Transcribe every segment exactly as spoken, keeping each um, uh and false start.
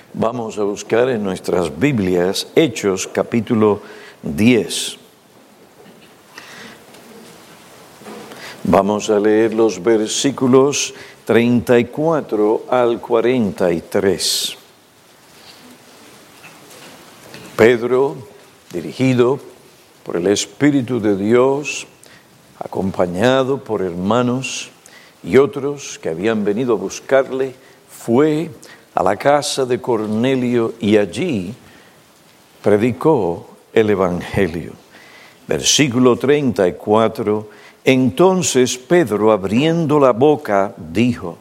Vamos a buscar en nuestras Biblias Hechos capítulo diez. Vamos a leer los versículos treinta y cuatro al cuarenta y tres. Pedro, dirigido por el Espíritu de Dios, acompañado por hermanos y otros que habían venido a buscarle, fue a la casa de Cornelio y allí predicó el Evangelio. Versículo treinta y cuatro, entonces Pedro, abriendo la boca, dijo: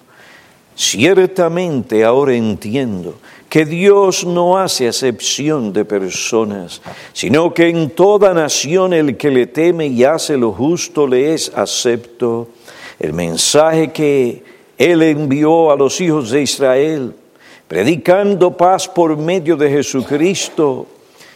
ciertamente ahora entiendo que Dios no hace acepción de personas, sino que en toda nación el que le teme y hace lo justo le es acepto. El mensaje que Él envió a los hijos de Israel, predicando paz por medio de Jesucristo,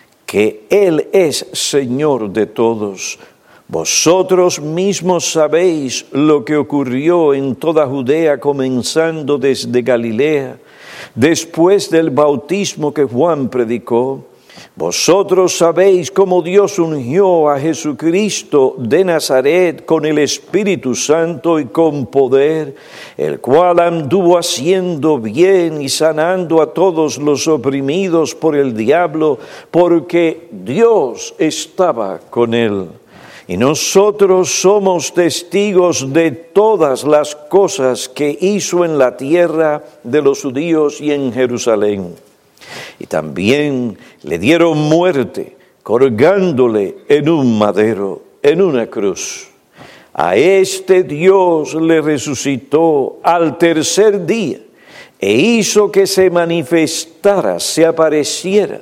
que Él es Señor de todos. Vosotros mismos sabéis lo que ocurrió en toda Judea, comenzando desde Galilea, después del bautismo que Juan predicó. Vosotros sabéis cómo Dios ungió a Jesucristo de Nazaret con el Espíritu Santo y con poder, el cual anduvo haciendo bien y sanando a todos los oprimidos por el diablo, porque Dios estaba con él. Y nosotros somos testigos de todas las cosas que hizo en la tierra de los judíos y en Jerusalén. Y también le dieron muerte, colgándole en un madero, en una cruz. A este Dios le resucitó al tercer día e hizo que se manifestara, se apareciera,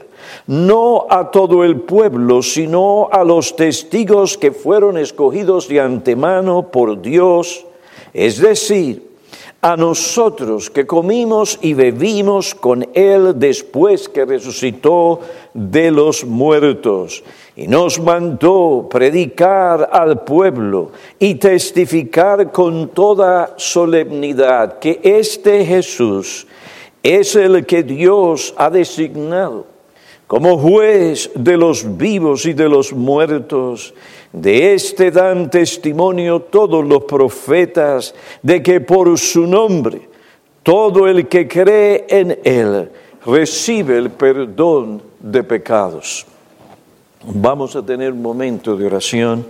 no a todo el pueblo, sino a los testigos que fueron escogidos de antemano por Dios, es decir, a nosotros que comimos y bebimos con Él después que resucitó de los muertos, y nos mandó predicar al pueblo y testificar con toda solemnidad que este Jesús es el que Dios ha designado como juez de los vivos y de los muertos. De este dan testimonio todos los profetas, de que por su nombre todo el que cree en Él recibe el perdón de pecados. Vamos a tener un momento de oración.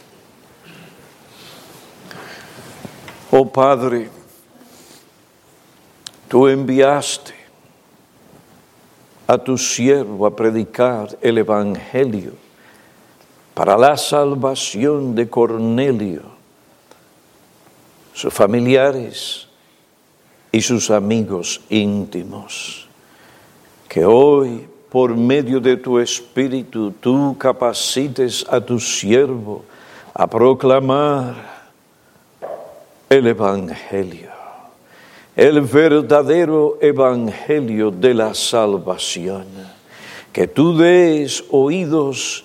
Oh Padre, tú enviaste a tu siervo a predicar el Evangelio para la salvación de Cornelio, sus familiares y sus amigos íntimos. Que hoy, por medio de tu Espíritu, tú capacites a tu siervo a proclamar el Evangelio, el verdadero Evangelio de la salvación. Que tú des oídos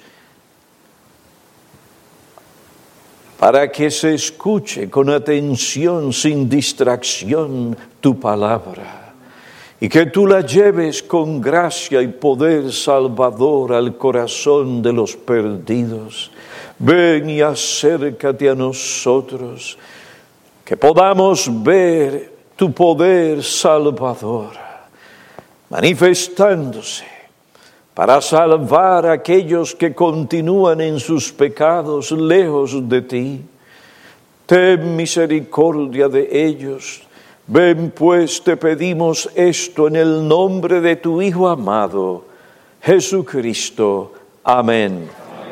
para que se escuche con atención, sin distracción, tu palabra, y que tú la lleves con gracia y poder salvador al corazón de los perdidos. Ven y acércate a nosotros, que podamos ver tu poder salvador manifestándose para salvar a aquellos que continúan en sus pecados lejos de ti. Ten misericordia de ellos. Ven pues, te pedimos esto en el nombre de tu Hijo amado, Jesucristo. Amén.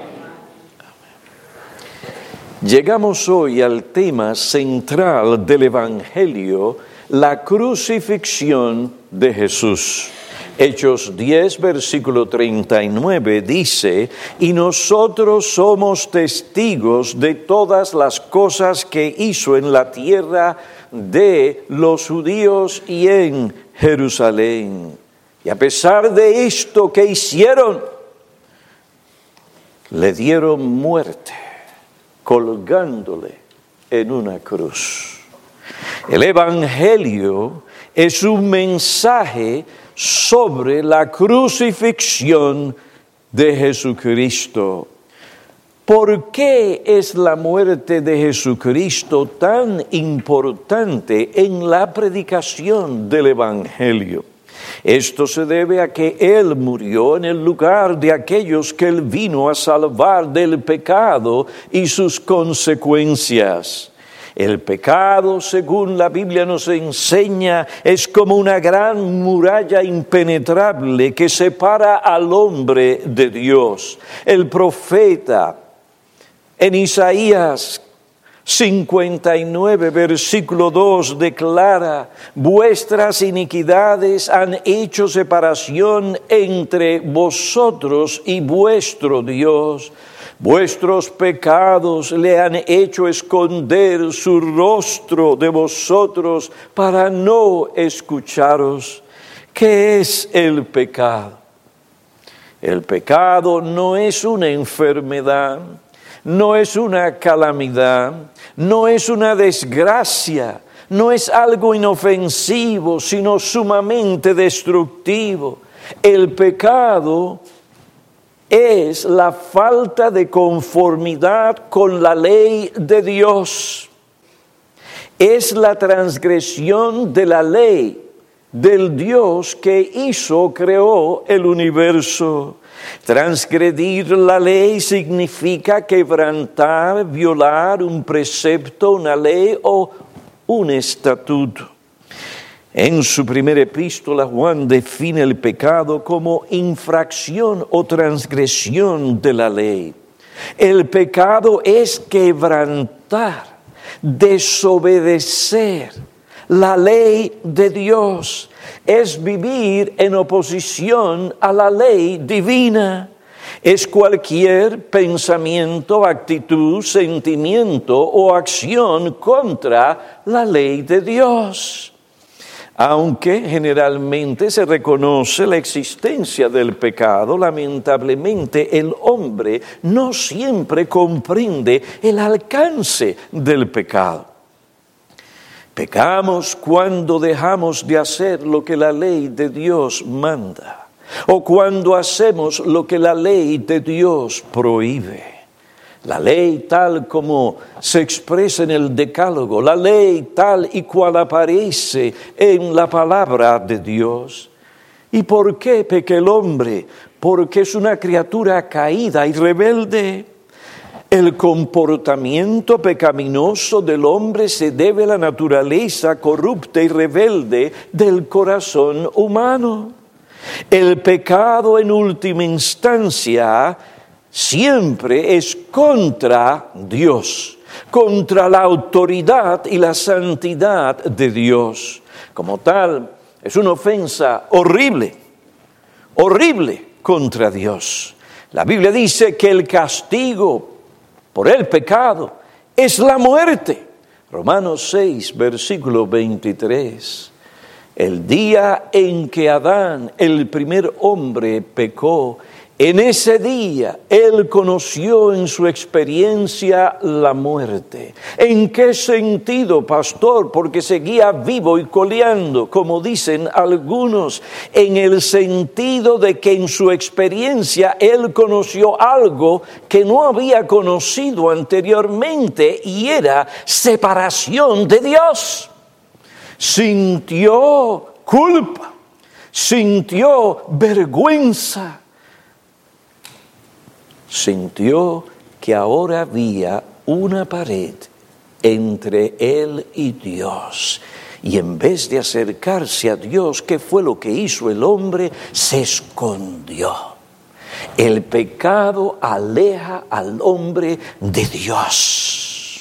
Llegamos hoy al tema central del Evangelio, la crucifixión de Jesús. Hechos diez, versículo treinta y nueve dice: y nosotros somos testigos de todas las cosas que hizo en la tierra de los judíos y en Jerusalén. Y a pesar de esto que hicieron, le dieron muerte, colgándole en una cruz. El Evangelio es un mensaje sobre la crucifixión de Jesucristo. ¿Por qué es la muerte de Jesucristo tan importante en la predicación del Evangelio? Esto se debe a que Él murió en el lugar de aquellos que Él vino a salvar del pecado y sus consecuencias. El pecado, según la Biblia nos enseña, es como una gran muralla impenetrable que separa al hombre de Dios. El profeta en Isaías cincuenta y nueve, versículo dos, declara: vuestras iniquidades han hecho separación entre vosotros y vuestro Dios. Vuestros pecados le han hecho esconder su rostro de vosotros para no escucharos. ¿Qué es el pecado? El pecado no es una enfermedad, no es una calamidad, no es una desgracia, no es algo inofensivo, sino sumamente destructivo. El pecado es la falta de conformidad con la ley de Dios. Es la transgresión de la ley del Dios que hizo, creó el universo. Transgredir la ley significa quebrantar, violar un precepto, una ley o un estatuto. En su primera epístola, Juan define el pecado como infracción o transgresión de la ley. El pecado es quebrantar, desobedecer la ley de Dios. Es vivir en oposición a la ley divina. Es cualquier pensamiento, actitud, sentimiento o acción contra la ley de Dios. Aunque generalmente se reconoce la existencia del pecado, lamentablemente el hombre no siempre comprende el alcance del pecado. Pecamos cuando dejamos de hacer lo que la ley de Dios manda, o cuando hacemos lo que la ley de Dios prohíbe. La ley tal como se expresa en el Decálogo, la ley tal y cual aparece en la palabra de Dios. ¿Y por qué peca el hombre? Porque es una criatura caída y rebelde. El comportamiento pecaminoso del hombre se debe a la naturaleza corrupta y rebelde del corazón humano. El pecado en última instancia siempre es contra Dios, contra la autoridad y la santidad de Dios. Como tal, es una ofensa horrible, horrible contra Dios. La Biblia dice que el castigo por el pecado es la muerte. Romanos seis, versículo veintitrés. El día en que Adán, el primer hombre, pecó, en ese día él conoció en su experiencia la muerte. ¿En qué sentido, pastor? Porque seguía vivo y coleando, como dicen algunos, en el sentido de que en su experiencia él conoció algo que no había conocido anteriormente, y era separación de Dios. Sintió culpa, sintió vergüenza. Sintió que ahora había una pared entre él y Dios. Y en vez de acercarse a Dios, ¿qué fue lo que hizo el hombre? Se escondió. El pecado aleja al hombre de Dios.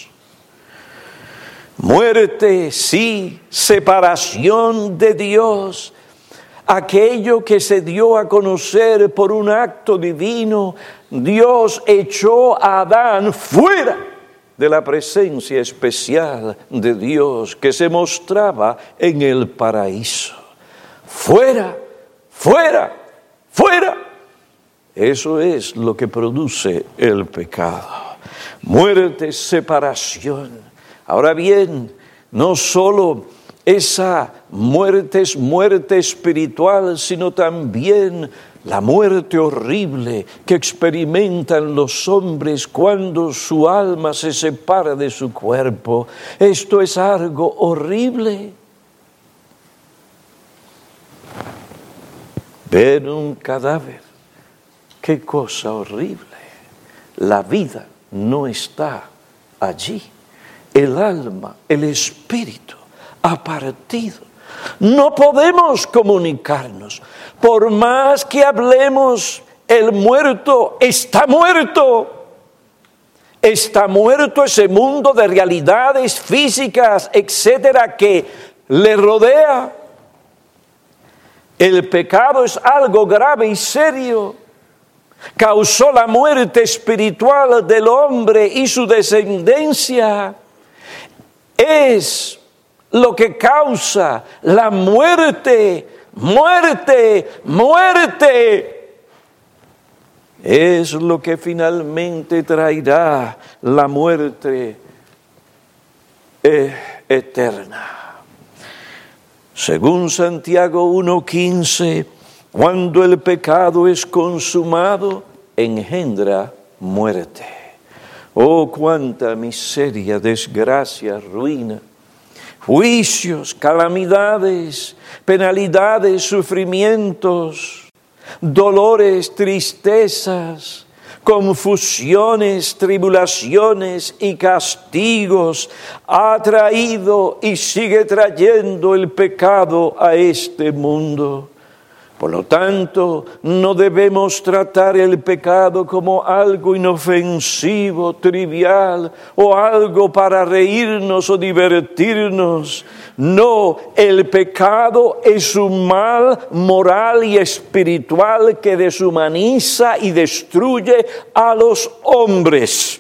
Muerte, sí, separación de Dios. Aquello que se dio a conocer por un acto divino, Dios echó a Adán fuera de la presencia especial de Dios que se mostraba en el paraíso. Fuera, fuera, fuera. Eso es lo que produce el pecado. Muerte, separación. Ahora bien, no solo esa muerte es muerte espiritual, sino también la muerte horrible que experimentan los hombres cuando su alma se separa de su cuerpo. Esto es algo horrible. Ver un cadáver, qué cosa horrible. La vida no está allí. El alma, el espíritu ha partido. No podemos comunicarnos. Por más que hablemos, el muerto está muerto. Está muerto ese mundo de realidades físicas, etcétera, que le rodea. El pecado es algo grave y serio. Causó la muerte espiritual del hombre y su descendencia. Es lo que causa la muerte, muerte, muerte. Es lo que finalmente traerá la muerte eh, eterna. Según Santiago uno quince, cuando el pecado es consumado, engendra muerte. Oh, cuánta miseria, desgracia, ruina, juicios, calamidades, penalidades, sufrimientos, dolores, tristezas, confusiones, tribulaciones y castigos ha traído y sigue trayendo el pecado a este mundo. Por lo tanto, no debemos tratar el pecado como algo inofensivo, trivial, o algo para reírnos o divertirnos. No, el pecado es un mal moral y espiritual que deshumaniza y destruye a los hombres.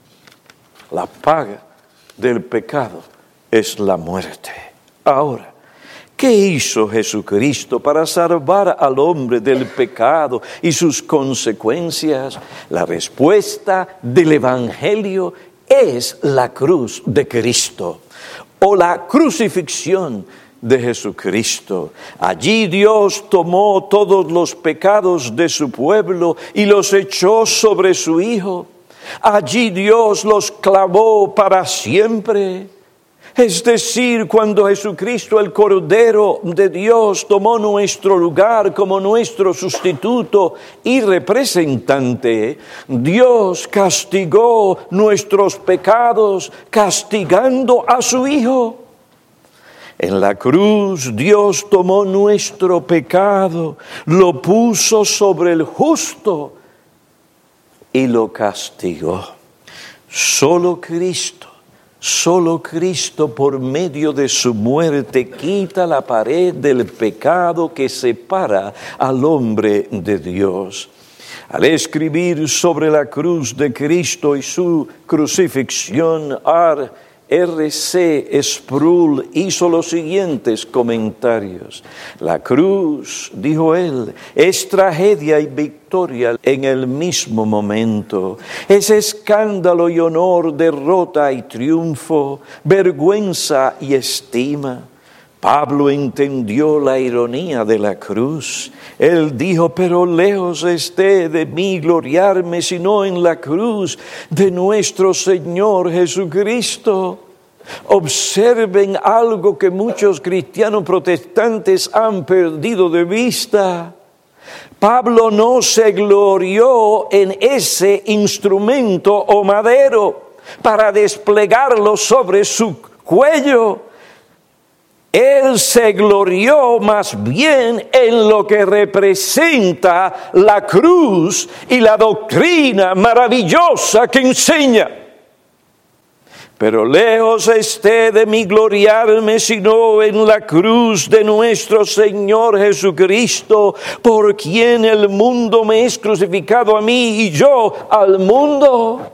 La paga del pecado es la muerte. Ahora, ¿qué hizo Jesucristo para salvar al hombre del pecado y sus consecuencias? La respuesta del Evangelio es la cruz de Cristo o la crucifixión de Jesucristo. Allí Dios tomó todos los pecados de su pueblo y los echó sobre su Hijo. Allí Dios los clavó para siempre. Es decir, cuando Jesucristo, el Cordero de Dios, tomó nuestro lugar como nuestro sustituto y representante, Dios castigó nuestros pecados castigando a su Hijo. En la cruz Dios tomó nuestro pecado, lo puso sobre el justo y lo castigó. Solo Cristo. Solo Cristo, por medio de su muerte, quita la pared del pecado que separa al hombre de Dios. Al escribir sobre la cruz de Cristo y su crucifixión, R C Sproul hizo los siguientes comentarios. La cruz, dijo él, es tragedia y victoria en el mismo momento. Es escándalo y honor, derrota y triunfo, vergüenza y estima. Pablo entendió la ironía de la cruz. Él dijo, pero lejos esté de mí gloriarme, sino en la cruz de nuestro Señor Jesucristo. Observen algo que muchos cristianos protestantes han perdido de vista. Pablo no se glorió en ese instrumento o madero para desplegarlo sobre su cuello. Él se glorió más bien en lo que representa la cruz y la doctrina maravillosa que enseña. Pero lejos esté de mí gloriarme, sino en la cruz de nuestro Señor Jesucristo, por quien el mundo me es crucificado a mí y yo al mundo.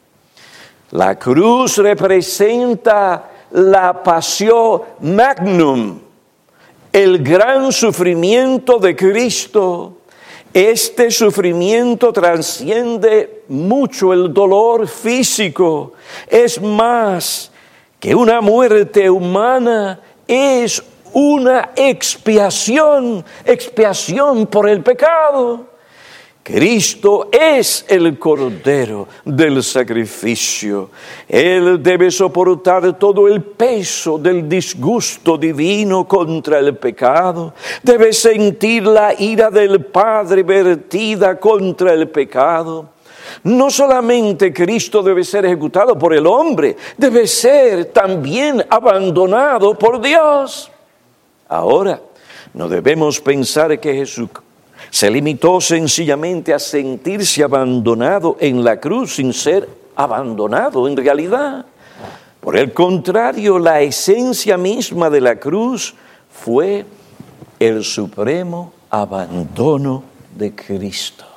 La cruz representa la pasión magnum, el gran sufrimiento de Cristo. Este sufrimiento trasciende mucho el dolor físico. Es más que una muerte humana, es una expiación, expiación por el pecado. Cristo es el Cordero del sacrificio. Él debe soportar todo el peso del disgusto divino contra el pecado. Debe sentir la ira del Padre vertida contra el pecado. No solamente Cristo debe ser ejecutado por el hombre, debe ser también abandonado por Dios. Ahora, no debemos pensar que Jesús se limitó sencillamente a sentirse abandonado en la cruz sin ser abandonado en realidad. Por el contrario, la esencia misma de la cruz fue el supremo abandono de Cristo.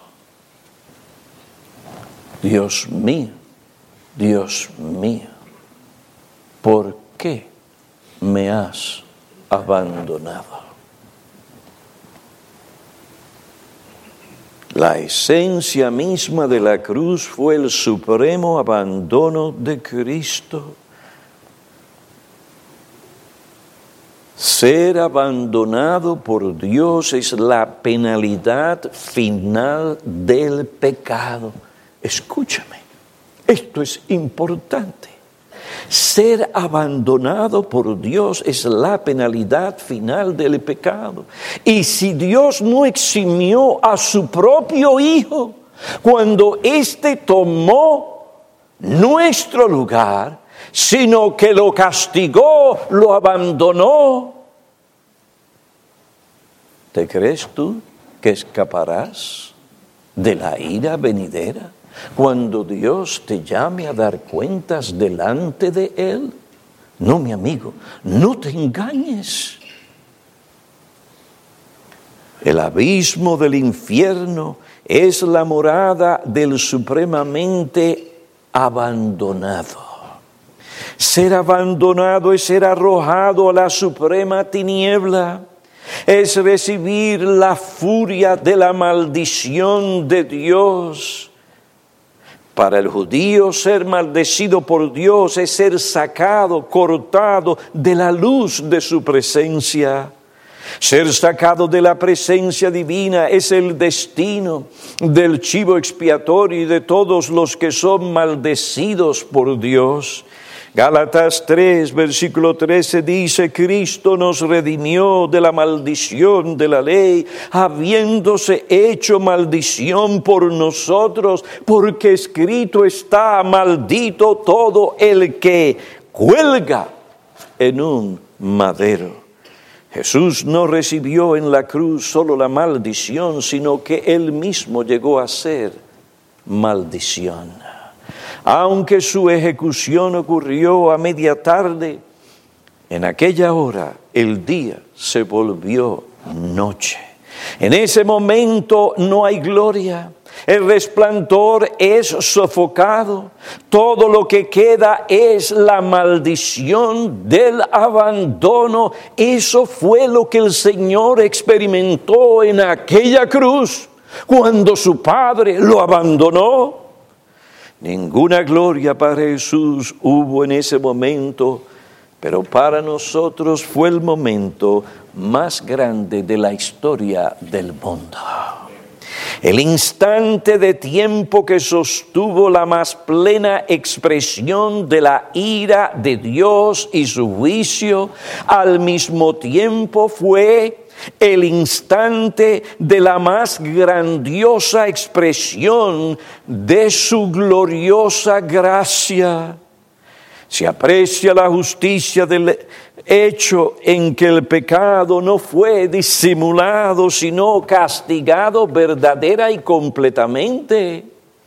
Dios mío, Dios mío, ¿por qué me has abandonado? La esencia misma de la cruz fue el supremo abandono de Cristo. Ser abandonado por Dios es la penalidad final del pecado. Escúchame, esto es importante. Ser abandonado por Dios es la penalidad final del pecado. Y si Dios no eximió a su propio Hijo cuando éste tomó nuestro lugar, sino que lo castigó, lo abandonó, ¿te crees tú que escaparás de la ira venidera cuando Dios te llame a dar cuentas delante de Él? No, mi amigo, no te engañes. El abismo del infierno es la morada del supremamente abandonado. Ser abandonado es ser arrojado a la suprema tiniebla, es recibir la furia de la maldición de Dios. Para el judío, ser maldecido por Dios es ser sacado, cortado de la luz de su presencia. Ser sacado de la presencia divina es el destino del chivo expiatorio y de todos los que son maldecidos por Dios. Gálatas tres, versículo trece dice: Cristo nos redimió de la maldición de la ley, habiéndose hecho maldición por nosotros, porque escrito está: maldito todo el que cuelga en un madero. Jesús no recibió en la cruz solo la maldición, sino que Él mismo llegó a ser maldición. Aunque su ejecución ocurrió a media tarde, en aquella hora el día se volvió noche. En ese momento no hay gloria, el resplandor es sofocado, todo lo que queda es la maldición del abandono. Eso fue lo que el Señor experimentó en aquella cruz, cuando su Padre lo abandonó. Ninguna gloria para Jesús hubo en ese momento, pero para nosotros fue el momento más grande de la historia del mundo. El instante de tiempo que sostuvo la más plena expresión de la ira de Dios y su juicio, al mismo tiempo fue el instante de la más grandiosa expresión de su gloriosa gracia. Se aprecia la justicia del hecho en que el pecado no fue disimulado, sino castigado verdadera y completamente.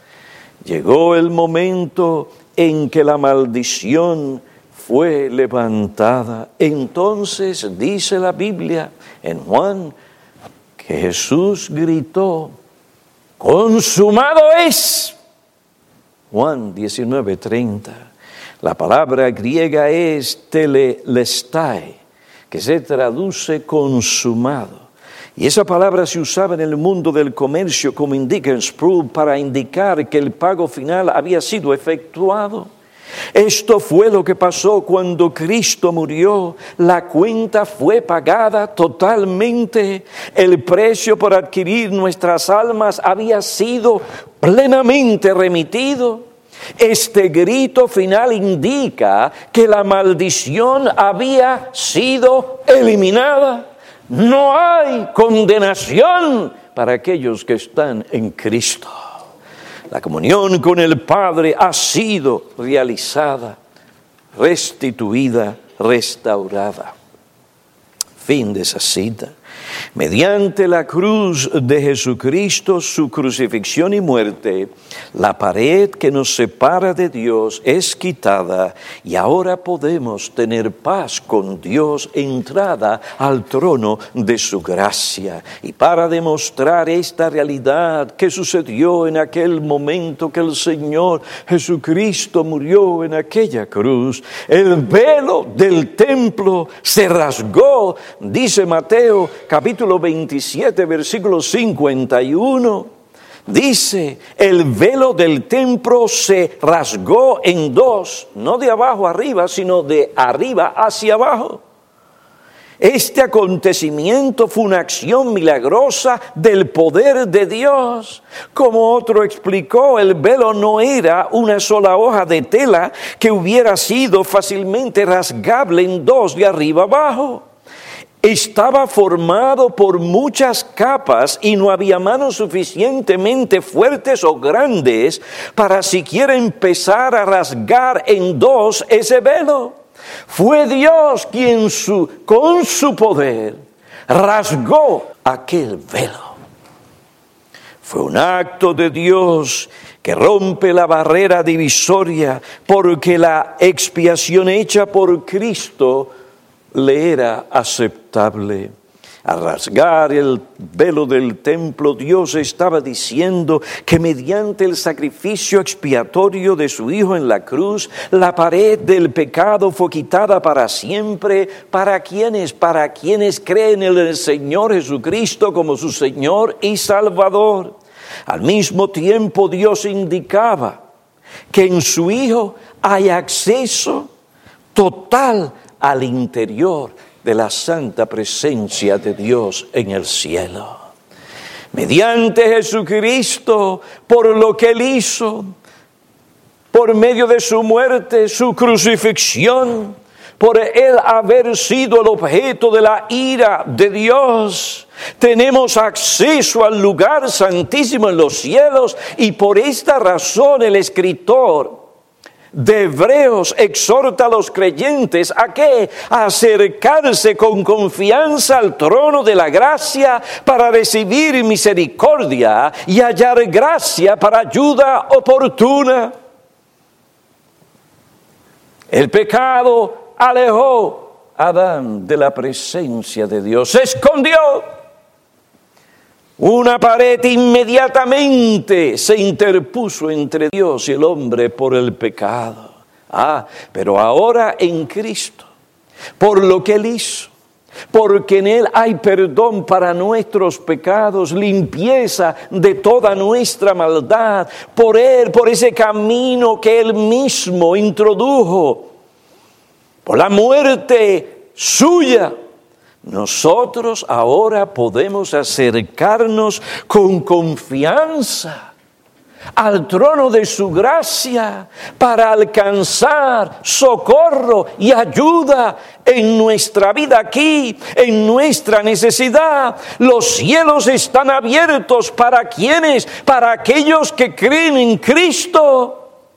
Llegó el momento en que la maldición fue levantada. Entonces dice la Biblia en Juan que Jesús gritó: consumado es. Juan diecinueve treinta. La palabra griega es telelestai, que se traduce consumado. Y esa palabra se usaba en el mundo del comercio como indica en Sproul para indicar que el pago final había sido efectuado. Esto fue lo que pasó cuando Cristo murió. La cuenta fue pagada totalmente. El precio por adquirir nuestras almas había sido plenamente remitido. Este grito final indica que la maldición había sido eliminada. No hay condenación para aquellos que están en Cristo. La comunión con el Padre ha sido realizada, restituida, restaurada. Fin de esa cita. Mediante la cruz de Jesucristo, su crucifixión y muerte, la pared que nos separa de Dios es quitada y ahora podemos tener paz con Dios, entrada al trono de su gracia. Y para demostrar esta realidad que sucedió en aquel momento que el Señor Jesucristo murió en aquella cruz, el velo del templo se rasgó, dice Mateo capítulo veintisiete, versículo cincuenta y uno, dice, el velo del templo se rasgó en dos, no de abajo arriba, sino de arriba hacia abajo. Este acontecimiento fue una acción milagrosa del poder de Dios. Como otro explicó, el velo no era una sola hoja de tela que hubiera sido fácilmente rasgable en dos de arriba abajo. Estaba formado por muchas capas y no había manos suficientemente fuertes o grandes para siquiera empezar a rasgar en dos ese velo. Fue Dios quien su, con su poder rasgó aquel velo. Fue un acto de Dios que rompe la barrera divisoria porque la expiación hecha por Cristo le era aceptable. Al rasgar el velo del templo, Dios estaba diciendo que mediante el sacrificio expiatorio de su Hijo en la cruz, la pared del pecado fue quitada para siempre. ¿Para quienes? Para quienes creen en el Señor Jesucristo como su Señor y Salvador. Al mismo tiempo, Dios indicaba que en su Hijo hay acceso total al interior de la santa presencia de Dios en el cielo. Mediante Jesucristo, por lo que Él hizo, por medio de su muerte, su crucifixión, por Él haber sido el objeto de la ira de Dios, tenemos acceso al lugar santísimo en los cielos, y por esta razón el escritor de Hebreos exhorta a los creyentes a ¿qué? A acercarse con confianza al trono de la gracia para recibir misericordia y hallar gracia para ayuda oportuna. El pecado alejó a Adán de la presencia de Dios, se escondió. Una pared inmediatamente se interpuso entre Dios y el hombre por el pecado. Ah, pero ahora en Cristo, por lo que Él hizo, porque en Él hay perdón para nuestros pecados, limpieza de toda nuestra maldad, por Él, por ese camino que Él mismo introdujo, por la muerte suya, nosotros ahora podemos acercarnos con confianza al trono de su gracia para alcanzar socorro y ayuda en nuestra vida aquí, en nuestra necesidad. Los cielos están abiertos para quienes, para aquellos que creen en Cristo.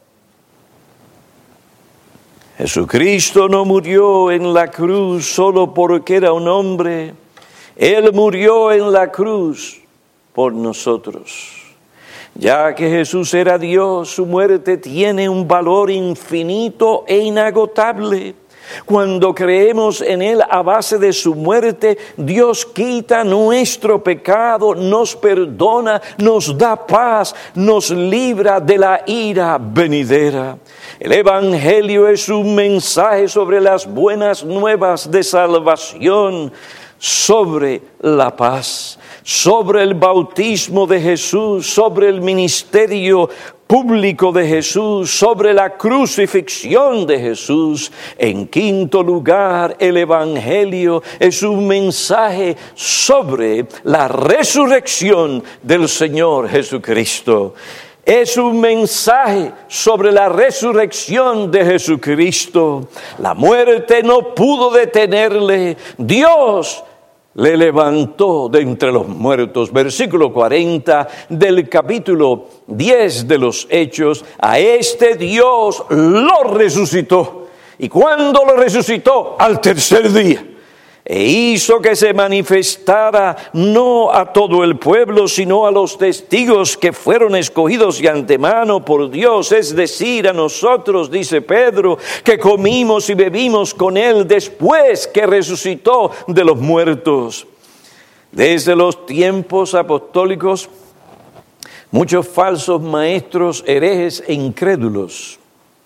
Jesucristo no murió en la cruz solo porque era un hombre. Él murió en la cruz por nosotros. Ya que Jesús era Dios, su muerte tiene un valor infinito e inagotable. Cuando creemos en Él a base de su muerte, Dios quita nuestro pecado, nos perdona, nos da paz, nos libra de la ira venidera. El Evangelio es un mensaje sobre las buenas nuevas de salvación, sobre la paz, sobre el bautismo de Jesús, sobre el ministerio público de Jesús, sobre la crucifixión de Jesús. En quinto lugar, el Evangelio es un mensaje sobre la resurrección del Señor Jesucristo. Es un mensaje sobre la resurrección de Jesucristo. La muerte no pudo detenerle. Dios le levantó de entre los muertos. Versículo cuarenta del capítulo diez de los Hechos. A este Dios lo resucitó. ¿Y cuándo lo resucitó? Al tercer día. E hizo que se manifestara no a todo el pueblo, sino a los testigos que fueron escogidos de antemano por Dios, es decir, a nosotros, dice Pedro, que comimos y bebimos con Él después que resucitó de los muertos. Desde los tiempos apostólicos, muchos falsos maestros, herejes e incrédulos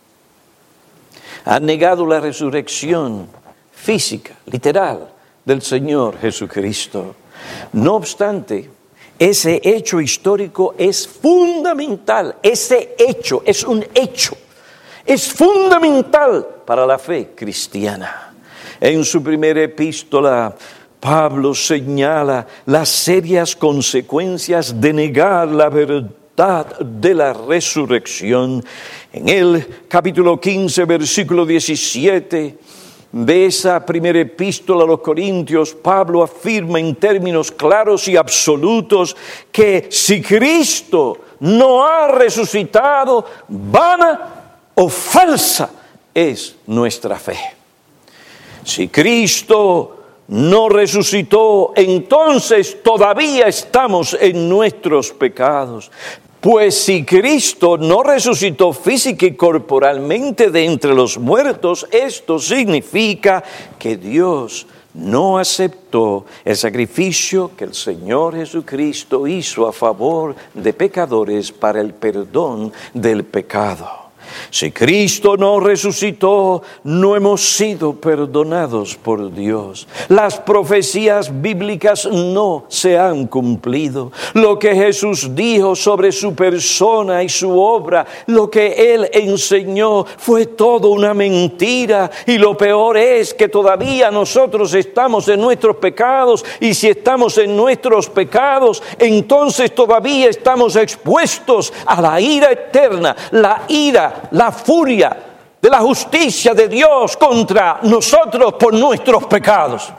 han negado la resurrección física, literal, del Señor Jesucristo. No obstante, ese hecho histórico es fundamental. Ese hecho es un hecho. Es fundamental para la fe cristiana. En su primera epístola, Pablo señala las serias consecuencias de negar la verdad de la resurrección. En el capítulo quince, versículo diecisiete, de esa primera epístola a los Corintios, Pablo afirma en términos claros y absolutos que si Cristo no ha resucitado, vana o falsa es nuestra fe. Si Cristo no resucitó, entonces todavía estamos en nuestros pecados. Pues si Cristo no resucitó física y corporalmente de entre los muertos, esto significa que Dios no aceptó el sacrificio que el Señor Jesucristo hizo a favor de pecadores para el perdón del pecado. Si Cristo no resucitó, no hemos sido perdonados por Dios. Las profecías bíblicas no se han cumplido. Lo que Jesús dijo sobre su persona y su obra, lo que Él enseñó, fue todo una mentira. Y lo peor es que todavía nosotros estamos en nuestros pecados. Y si estamos en nuestros pecados, entonces todavía estamos expuestos a la ira eterna, la ira, la furia de la justicia de Dios contra nosotros por nuestros pecados.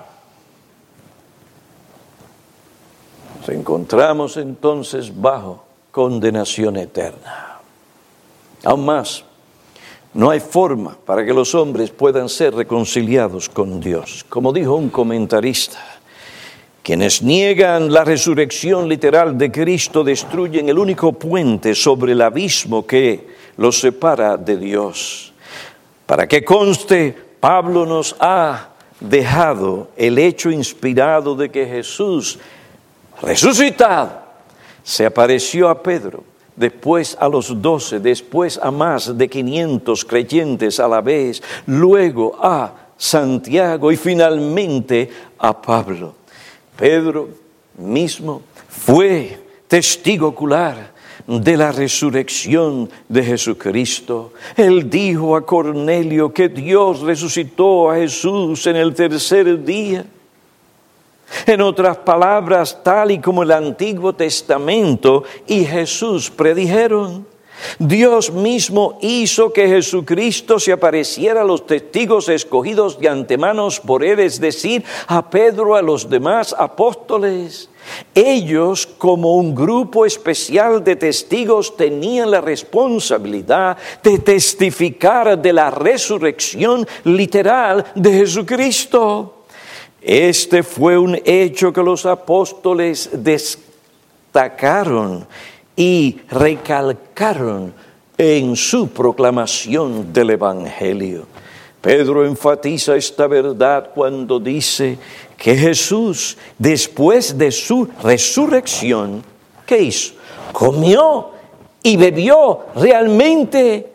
Nos encontramos entonces bajo condenación eterna. Aún más, no hay forma para que los hombres puedan ser reconciliados con Dios. Como dijo un comentarista, quienes niegan la resurrección literal de Cristo destruyen el único puente sobre el abismo que los separa de Dios. Para que conste, Pablo nos ha dejado el hecho inspirado de que Jesús, resucitado, se apareció a Pedro, después a los doce, después a más de quinientos creyentes a la vez, luego a Santiago y finalmente a Pablo. Pedro mismo fue testigo ocular de la resurrección de Jesucristo. Él dijo a Cornelio que Dios resucitó a Jesús en el tercer día. En otras palabras, tal y como el Antiguo Testamento y Jesús predijeron, Dios mismo hizo que Jesucristo se apareciera a los testigos escogidos de antemano por Él, es decir, a Pedro, a los demás apóstoles. Ellos, como un grupo especial de testigos, tenían la responsabilidad de testificar de la resurrección literal de Jesucristo. Este fue un hecho que los apóstoles destacaron y recalcaron en su proclamación del Evangelio. Pedro enfatiza esta verdad cuando dice que Jesús, después de su resurrección, ¿qué hizo? Comió y bebió realmente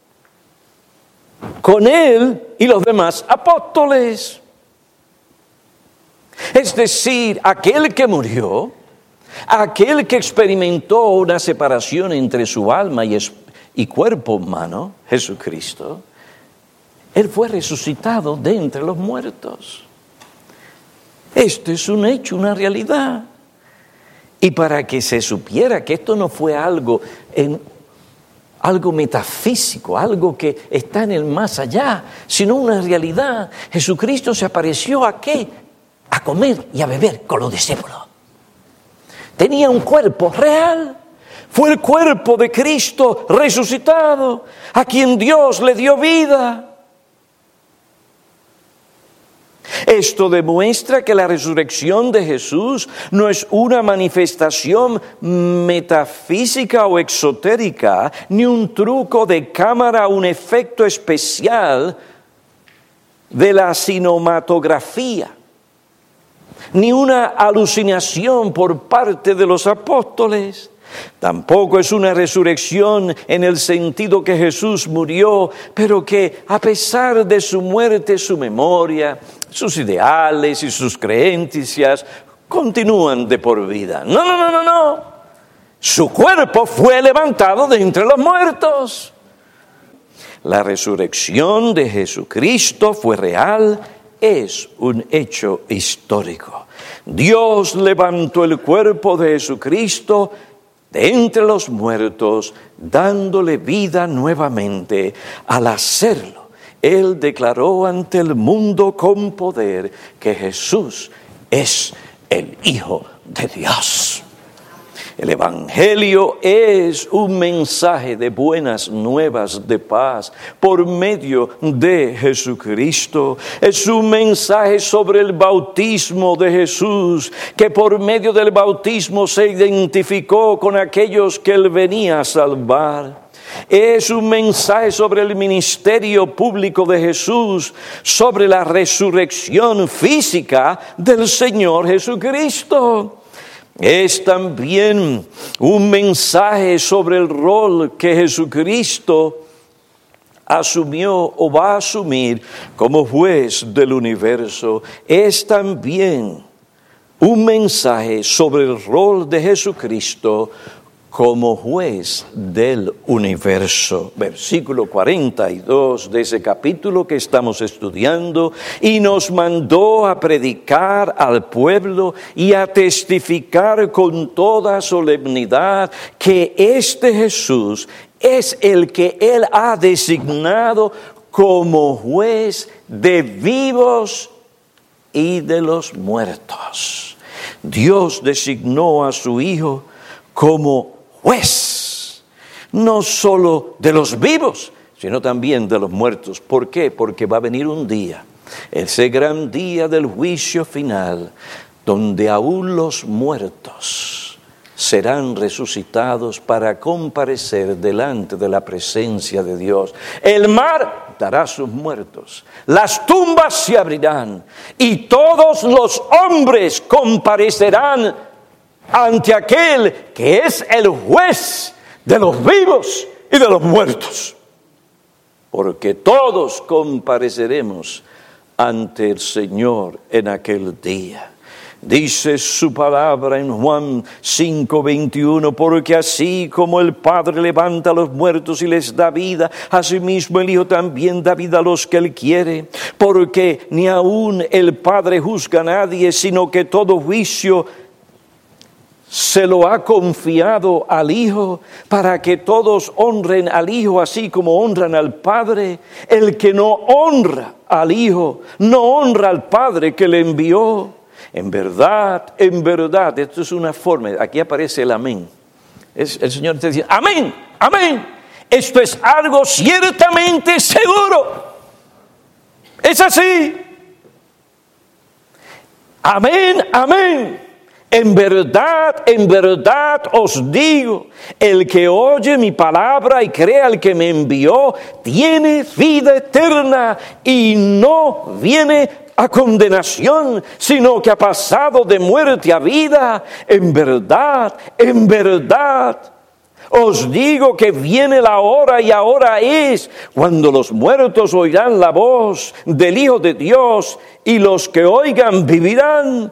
con Él y los demás apóstoles. Es decir, aquel que murió Aquel que experimentó una separación entre su alma y, es, y cuerpo humano, Jesucristo, Él fue resucitado de entre los muertos. Esto es un hecho, una realidad. Y para que se supiera que esto no fue algo, en, algo metafísico, algo que está en el más allá, sino una realidad, Jesucristo se apareció ¿a qué? A comer y a beber con los discípulos. Tenía un cuerpo real. Fue el cuerpo de Cristo resucitado, a quien Dios le dio vida. Esto demuestra que la resurrección de Jesús no es una manifestación metafísica o exotérica, ni un truco de cámara, un efecto especial de la cinematografía, ni una alucinación por parte de los apóstoles. Tampoco es una resurrección en el sentido que Jesús murió, pero que a pesar de su muerte, su memoria, sus ideales y sus creencias continúan de por vida. No, no, no, no, no. Su cuerpo fue levantado de entre los muertos. La resurrección de Jesucristo fue real, es un hecho histórico. Dios levantó el cuerpo de Jesucristo de entre los muertos, dándole vida nuevamente. Al hacerlo, Él declaró ante el mundo con poder que Jesús es el Hijo de Dios. El Evangelio es un mensaje de buenas nuevas de paz por medio de Jesucristo. Es un mensaje sobre el bautismo de Jesús, que por medio del bautismo se identificó con aquellos que Él venía a salvar. Es un mensaje sobre el ministerio público de Jesús, sobre la resurrección física del Señor Jesucristo. Es también un mensaje sobre el rol que Jesucristo asumió o va a asumir como juez del universo. Es también un mensaje sobre el rol de Jesucristo como juez del universo. Versículo cuarenta y dos de ese capítulo que estamos estudiando. Y nos mandó a predicar al pueblo y a testificar con toda solemnidad que este Jesús es el que Él ha designado como juez de vivos y de los muertos. Dios designó a su Hijo como juez, no solo de los vivos, sino también de los muertos. ¿Por qué? Porque va a venir un día, ese gran día del juicio final, donde aún los muertos serán resucitados para comparecer delante de la presencia de Dios. El mar dará sus muertos, las tumbas se abrirán y todos los hombres comparecerán ante aquel que es el juez de los vivos y de los muertos. Porque todos compareceremos ante el Señor en aquel día. Dice su palabra en Juan cinco veintiuno, porque así como el Padre levanta a los muertos y les da vida, asimismo el Hijo también da vida a los que Él quiere. Porque ni aun el Padre juzga a nadie, sino que todo juicio se lo ha confiado al Hijo, para que todos honren al Hijo así como honran al Padre. El que no honra al Hijo, no honra al Padre que le envió. En verdad, en verdad, esto es una forma, aquí aparece el amén. Es, el Señor te dice, amén, amén. Esto es algo ciertamente seguro. Es así. Amén, amén. En verdad, en verdad os digo, el que oye mi palabra y cree al que me envió, tiene vida eterna y no viene a condenación, sino que ha pasado de muerte a vida. En verdad, en verdad, os digo que viene la hora y ahora es, cuando los muertos oirán la voz del Hijo de Dios y los que oigan vivirán.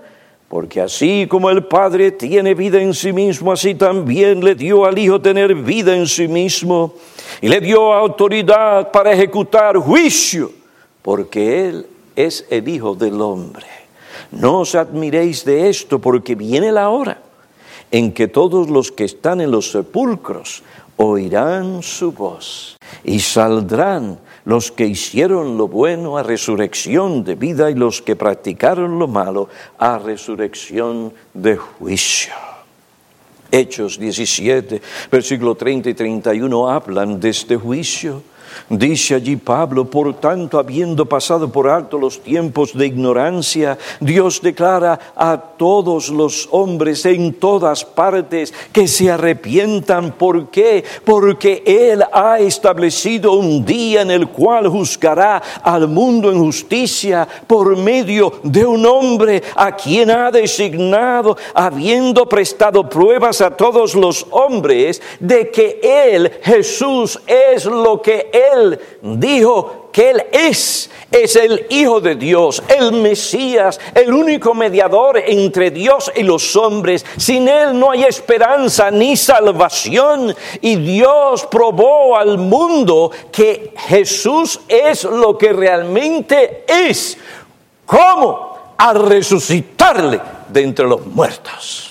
Porque así como el Padre tiene vida en sí mismo, así también le dio al Hijo tener vida en sí mismo, y le dio autoridad para ejecutar juicio, porque Él es el Hijo del Hombre. No os admiréis de esto, porque viene la hora en que todos los que están en los sepulcros oirán su voz, y saldrán los que hicieron lo bueno a resurrección de vida, y los que practicaron lo malo a resurrección de juicio. Hechos diecisiete, versículo treinta y treinta y uno hablan de este juicio. Dice allí Pablo: por tanto, habiendo pasado por alto los tiempos de ignorancia, Dios declara a todos los hombres en todas partes que se arrepientan. ¿Por qué? Porque Él ha establecido un día en el cual juzgará al mundo en justicia por medio de un hombre a quien ha designado, habiendo prestado pruebas a todos los hombres de que Él, Jesús, es lo que Él dijo que Él es. Es el Hijo de Dios, el Mesías, el único mediador entre Dios y los hombres. Sin Él no hay esperanza ni salvación. Y Dios probó al mundo que Jesús es lo que realmente es. ¿Cómo? Al resucitarle de entre los muertos.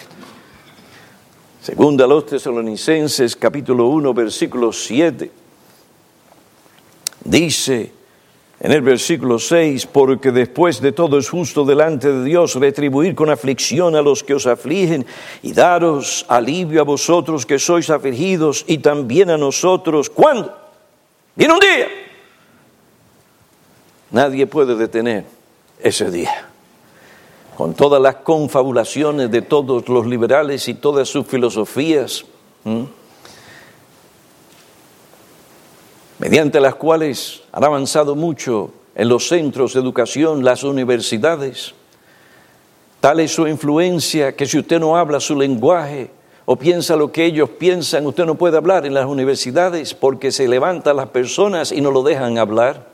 Segunda a los Tesalonicenses, capítulo uno, versículo siete. Dice en el versículo seis: porque después de todo es justo delante de Dios retribuir con aflicción a los que os afligen y daros alivio a vosotros que sois afligidos, y también a nosotros. ¿Cuándo? Viene un día. Nadie puede detener ese día. Con todas las confabulaciones de todos los liberales y todas sus filosofías, ¿m? mediante las cuales han avanzado mucho en los centros de educación, las universidades. Tal es su influencia que si usted no habla su lenguaje o piensa lo que ellos piensan, usted no puede hablar en las universidades, porque se levantan las personas y no lo dejan hablar.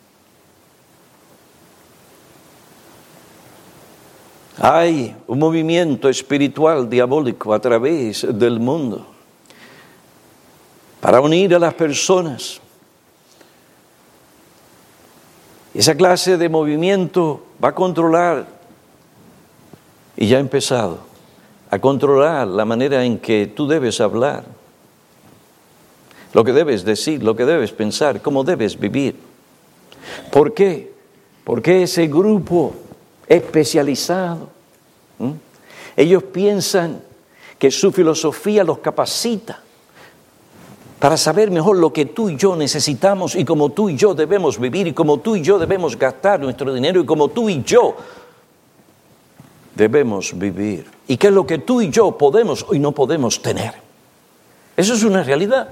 Hay un movimiento espiritual diabólico a través del mundo para unir a las personas. Esa clase de movimiento va a controlar, y ya ha empezado, a controlar la manera en que tú debes hablar, lo que debes decir, lo que debes pensar, cómo debes vivir. ¿Por qué? Porque ese grupo especializado, ¿m? ellos piensan que su filosofía los capacita para saber mejor lo que tú y yo necesitamos, y cómo tú y yo debemos vivir, y cómo tú y yo debemos gastar nuestro dinero, y cómo tú y yo debemos vivir, y qué es lo que tú y yo podemos y no podemos tener. Eso es una realidad.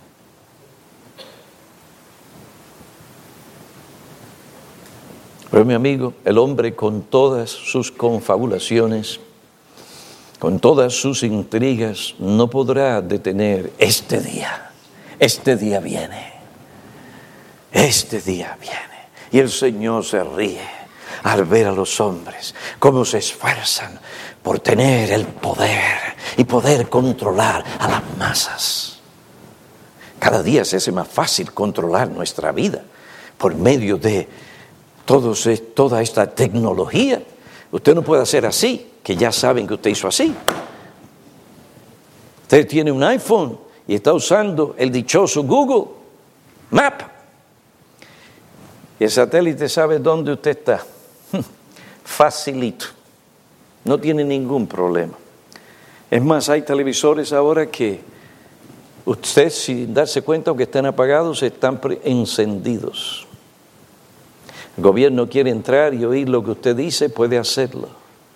Pero mi amigo, el hombre, con todas sus confabulaciones, con todas sus intrigas, no podrá detener este día. Este día viene, este día viene, y el Señor se ríe al ver a los hombres cómo se esfuerzan por tener el poder y poder controlar a las masas. Cada día se hace más fácil controlar nuestra vida por medio de todos, toda esta tecnología. Usted no puede hacer así, que ya saben que usted hizo así. Usted tiene un iPhone y está usando el dichoso Google Map, y el satélite sabe dónde usted está. Facilito. No tiene ningún problema. Es más, hay televisores ahora que usted, sin darse cuenta, aunque estén apagados, están encendidos. El gobierno quiere entrar y oír lo que usted dice, puede hacerlo.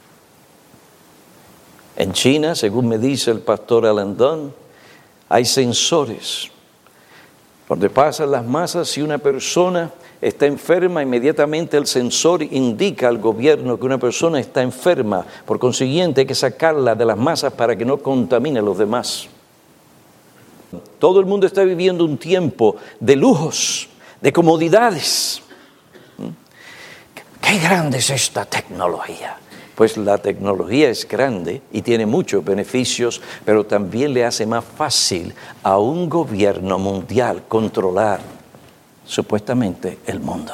En China, según me dice el pastor Alandón, hay sensores donde pasan las masas. Si una persona está enferma, inmediatamente el sensor indica al gobierno que una persona está enferma. Por consiguiente, hay que sacarla de las masas para que no contamine a los demás. Todo el mundo está viviendo un tiempo de lujos, de comodidades. ¡Qué grande es esta tecnología! Pues la tecnología es grande y tiene muchos beneficios, pero también le hace más fácil a un gobierno mundial controlar supuestamente el mundo.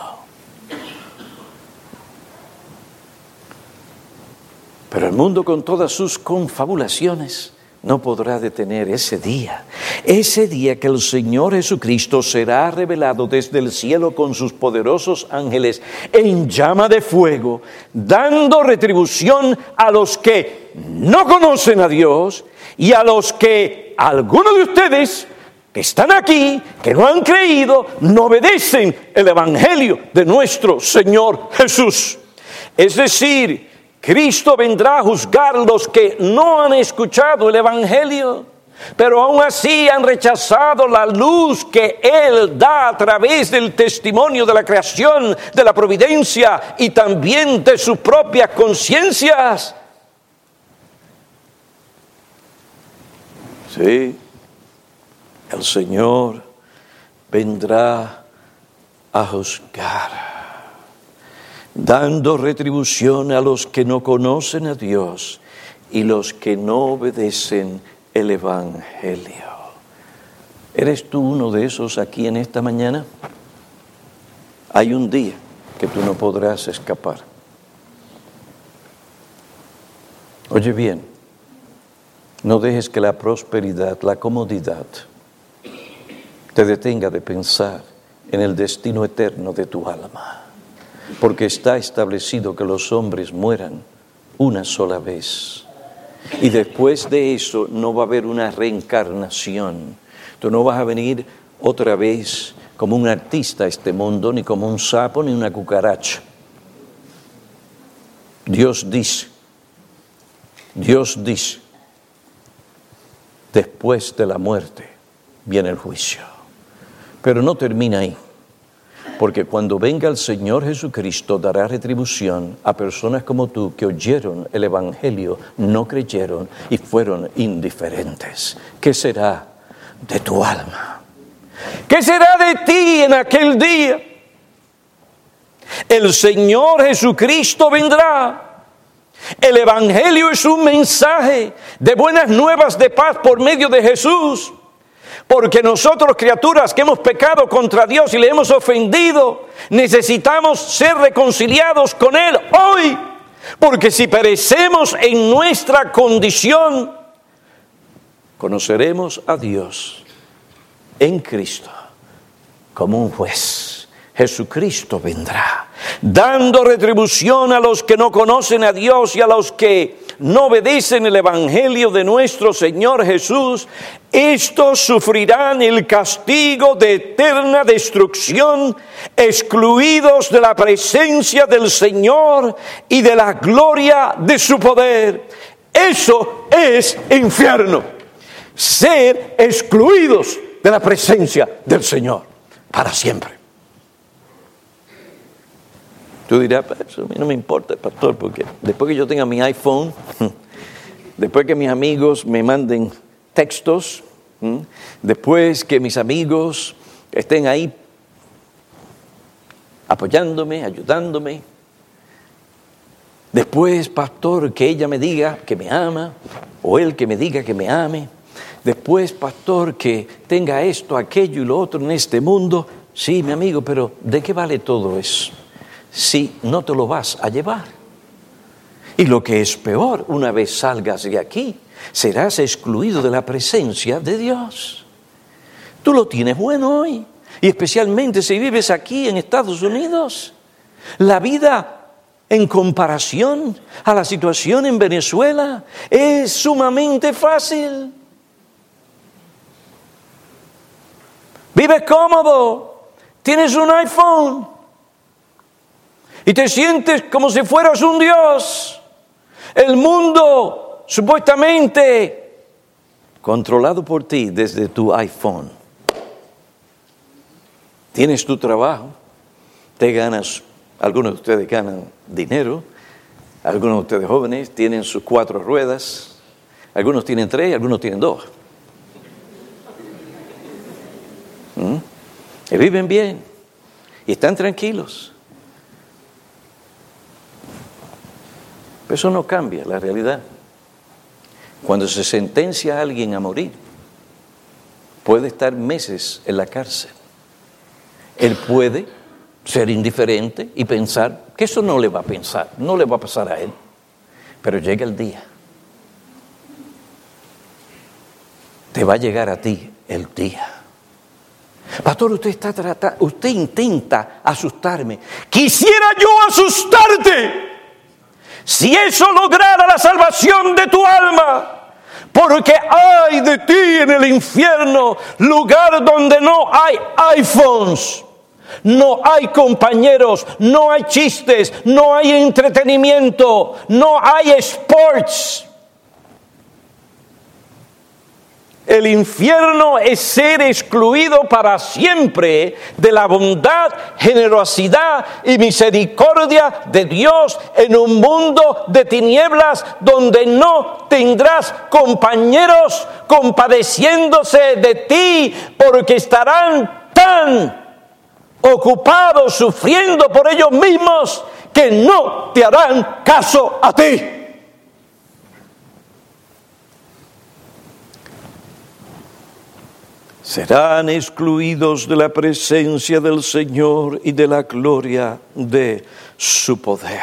Pero el mundo, con todas sus confabulaciones, no podrá detener ese día. Ese día que el Señor Jesucristo será revelado desde el cielo con sus poderosos ángeles en llama de fuego, dando retribución a los que no conocen a Dios y a los que, algunos de ustedes que están aquí, que no han creído, no obedecen el Evangelio de nuestro Señor Jesús. Es decir, Cristo vendrá a juzgar a los que no han escuchado el Evangelio, pero aún así han rechazado la luz que Él da a través del testimonio de la creación, de la providencia y también de sus propias conciencias. Sí, el Señor vendrá a juzgar, dando retribución a los que no conocen a Dios y los que no obedecen el Evangelio. ¿Eres tú uno de esos aquí en esta mañana? Hay un día que tú no podrás escapar. Oye bien, no dejes que la prosperidad, la comodidad, te detenga de pensar en el destino eterno de tu alma. Porque está establecido que los hombres mueran una sola vez. Y después de eso no va a haber una reencarnación. Tú no vas a venir otra vez como un artista a este mundo, ni como un sapo, ni una cucaracha. Dios dice, Dios dice, después de la muerte viene el juicio. Pero no termina ahí. Porque cuando venga el Señor Jesucristo dará retribución a personas como tú que oyeron el Evangelio, no creyeron y fueron indiferentes. ¿Qué será de tu alma? ¿Qué será de ti en aquel día? El Señor Jesucristo vendrá. El Evangelio es un mensaje de buenas nuevas de paz por medio de Jesús. Porque nosotros, criaturas que hemos pecado contra Dios y le hemos ofendido, necesitamos ser reconciliados con Él hoy. Porque si perecemos en nuestra condición, conoceremos a Dios en Cristo como un juez. Jesucristo vendrá, dando retribución a los que no conocen a Dios y a los que no obedecen el Evangelio de nuestro Señor Jesús. Estos sufrirán el castigo de eterna destrucción, excluidos de la presencia del Señor y de la gloria de su poder. Eso es infierno, ser excluidos de la presencia del Señor para siempre. Tú dirás, eso a mí no me importa, pastor, porque después que yo tenga mi iPhone, después que mis amigos me manden textos, después que mis amigos estén ahí apoyándome, ayudándome, después, pastor, que ella me diga que me ama, o él que me diga que me ame, después, pastor, que tenga esto, aquello y lo otro en este mundo. Sí, mi amigo, pero ¿de qué vale todo eso si no te lo vas a llevar? Y lo que es peor, una vez salgas de aquí, serás excluido de la presencia de Dios. Tú lo tienes bueno hoy, y especialmente si vives aquí en Estados Unidos. La vida en comparación a la situación en Venezuela es sumamente fácil. Vives cómodo, tienes un iPhone y te sientes como si fueras un Dios. El mundo supuestamente controlado por ti desde tu iPhone. Tienes tu trabajo, te ganas, algunos de ustedes ganan dinero, algunos de ustedes jóvenes tienen sus cuatro ruedas, algunos tienen tres, algunos tienen dos. ¿Mm? Y viven bien y están tranquilos. Pero eso no cambia la realidad. Cuando se sentencia a alguien a morir, puede estar meses en la cárcel. Él puede ser indiferente y pensar que eso no le va a pensar, no le va a pasar a él. Pero llega el día. Te va a llegar a ti el día. Pastor, usted está tratando, usted intenta asustarme. Quisiera yo asustarte. Si eso lograra la salvación de tu alma. Porque hay de ti en el infierno, lugar donde no hay iPhones, no hay compañeros, no hay chistes, no hay entretenimiento, no hay sports. El infierno es ser excluido para siempre de la bondad, generosidad y misericordia de Dios en un mundo de tinieblas donde no tendrás compañeros compadeciéndose de ti porque estarán tan ocupados sufriendo por ellos mismos que no te harán caso a ti. Serán excluidos de la presencia del Señor y de la gloria de su poder.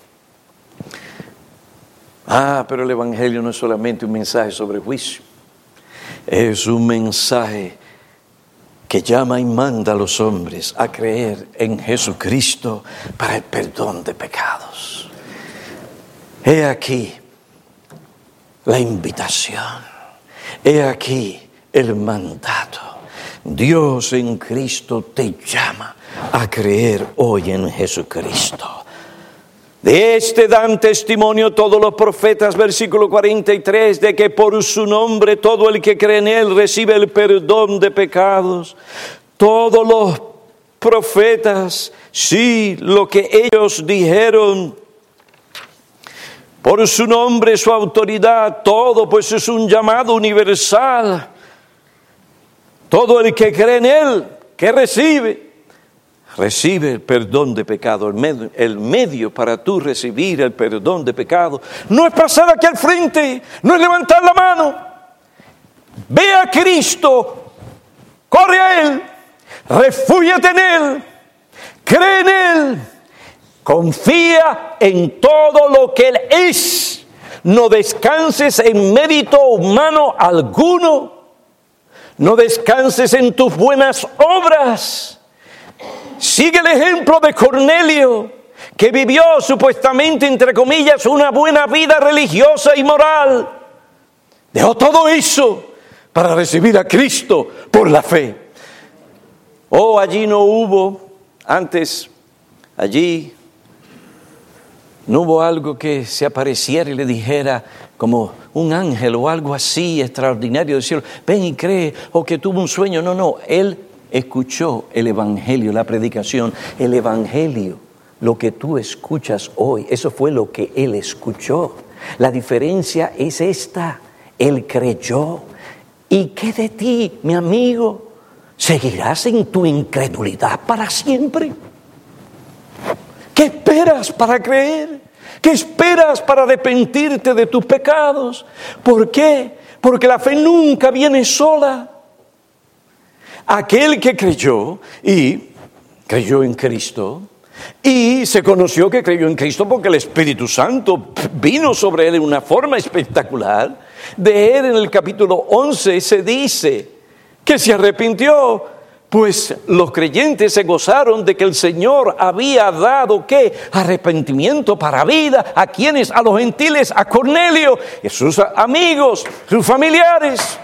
Ah, pero el Evangelio no es solamente un mensaje sobre juicio. Es un mensaje que llama y manda a los hombres a creer en Jesucristo para el perdón de pecados. He aquí la invitación. He aquí el mandato. Dios en Cristo te llama a creer hoy en Jesucristo. De este dan testimonio todos los profetas, versículo cuarenta y tres, de que por su nombre todo el que cree en él recibe el perdón de pecados. Todos los profetas, sí, lo que ellos dijeron, por su nombre, su autoridad, todo, pues es un llamado universal. Todo el que cree en él, que recibe, recibe el perdón de pecado. El medio, el medio para tú recibir el perdón de pecado no es pasar aquí al frente, no es levantar la mano. Ve a Cristo, corre a él, refúgiate en él, cree en él, confía en todo lo que él es. No descanses en mérito humano alguno. No descanses en tus buenas obras. Sigue el ejemplo de Cornelio, que vivió supuestamente, entre comillas, una buena vida religiosa y moral. Dejó todo eso para recibir a Cristo por la fe. Oh, allí no hubo, antes, allí, no hubo algo que se apareciera y le dijera, como un ángel o algo así extraordinario del cielo, ven y cree, o que tuvo un sueño. No, no, él escuchó el evangelio, la predicación, el evangelio, lo que tú escuchas hoy, eso fue lo que él escuchó. La diferencia es esta, él creyó. ¿Y qué de ti, mi amigo? ¿Seguirás en tu incredulidad para siempre? ¿Qué esperas para creer? ¿Qué esperas para arrepentirte de tus pecados? ¿Por qué? Porque la fe nunca viene sola. Aquel que creyó y creyó en Cristo y se conoció que creyó en Cristo porque el Espíritu Santo vino sobre él de una forma espectacular. De él en el capítulo once se dice que se arrepintió. Pues los creyentes se gozaron de que el Señor había dado, ¿qué? Arrepentimiento para vida. ¿A quiénes? A los gentiles, a Cornelio, y a sus amigos, sus familiares.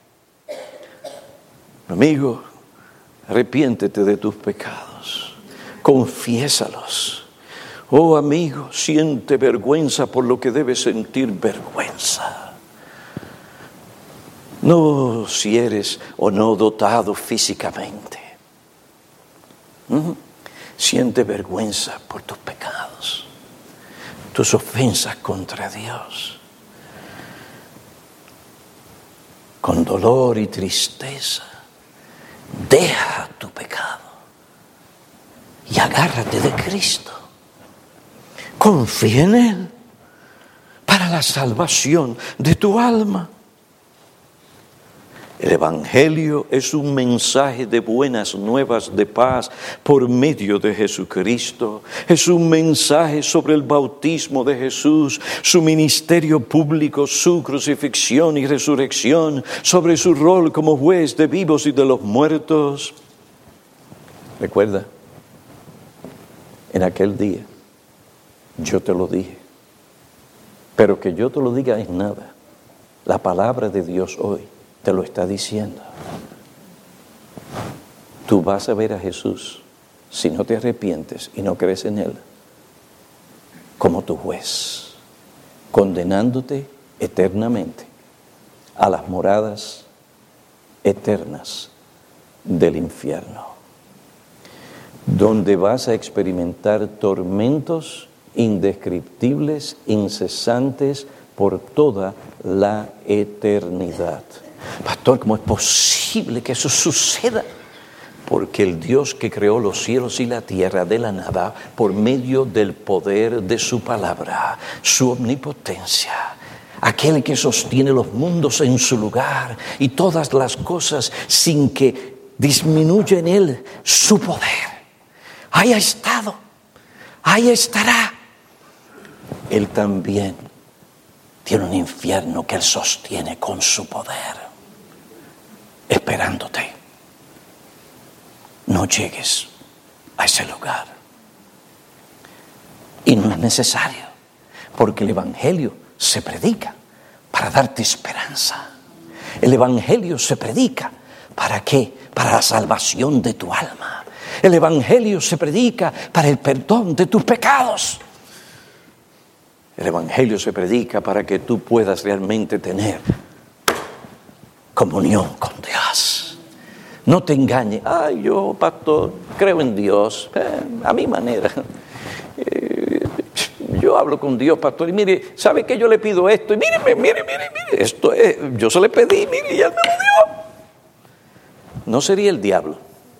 Amigo, arrepiéntete de tus pecados, confiésalos. Oh amigo, siente vergüenza por lo que debes sentir vergüenza. No si eres o no dotado físicamente. ¿Mm? Siente vergüenza por tus pecados, tus ofensas contra Dios. Con dolor y tristeza, deja tu pecado y agárrate de Cristo. Confía en Él. para la salvación de tu alma. El Evangelio es un mensaje de buenas nuevas de paz por medio de Jesucristo. Es un mensaje sobre el bautismo de Jesús, su ministerio público, su crucifixión y resurrección, sobre su rol como juez de vivos y de los muertos. Recuerda, en aquel día yo te lo dije, pero que yo te lo diga es nada. La palabra de Dios hoy te lo está diciendo. Tú vas a ver a Jesús, si no te arrepientes y no crees en Él, como tu juez, condenándote eternamente a las moradas eternas del infierno, donde vas a experimentar tormentos indescriptibles, incesantes, por toda la eternidad. Pastor, ¿cómo es posible que eso suceda? Porque el Dios que creó los cielos y la tierra de la nada, por medio del poder de su palabra, su omnipotencia, aquel que sostiene los mundos en su lugar y todas las cosas sin que disminuya en él su poder, ahí ha estado, ahí estará. Él también tiene un infierno que Él sostiene con su poder, esperándote. No llegues a ese lugar. Y no es necesario, porque el Evangelio se predica para darte esperanza. El Evangelio se predica ¿para qué? Para la salvación de tu alma. El Evangelio se predica para el perdón de tus pecados. El Evangelio se predica para que tú puedas realmente tener comunión con Dios. No te engañes. Ay, yo, pastor, creo en Dios, eh, a mi manera. Eh, yo hablo con Dios, pastor, y mire, ¿sabe que yo le pido esto? Y mire, mire, mire, mire, esto es, yo se le pedí, mire, y Él me lo dio. ¿No sería el diablo?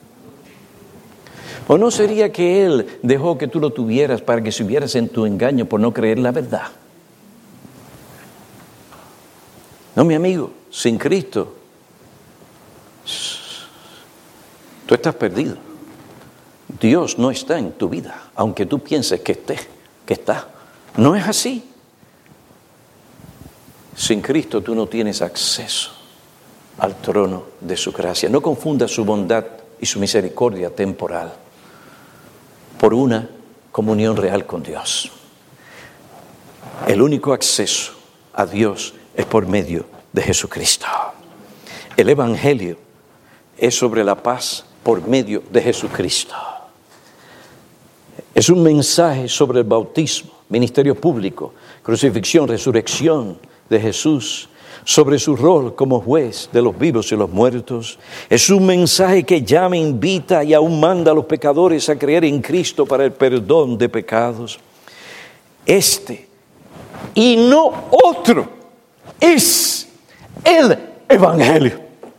¿O no sería que Él dejó que tú lo tuvieras para que estuvieras en tu engaño por no creer la verdad? No, mi amigo, sin Cristo, tú estás perdido. Dios no está en tu vida, aunque tú pienses que esté, que está. No es así. Sin Cristo tú no tienes acceso al trono de su gracia. No confundas su bondad y su misericordia temporal por una comunión real con Dios. El único acceso a Dios es por medio de Jesucristo. El Evangelio es sobre la paz por medio de Jesucristo. Es un mensaje sobre el bautismo, ministerio público, crucifixión, resurrección de Jesús, sobre su rol como juez de los vivos y los muertos. Es un mensaje que llama, invita y aún manda a los pecadores a creer en Cristo para el perdón de pecados. Este y no otro es el Evangelio.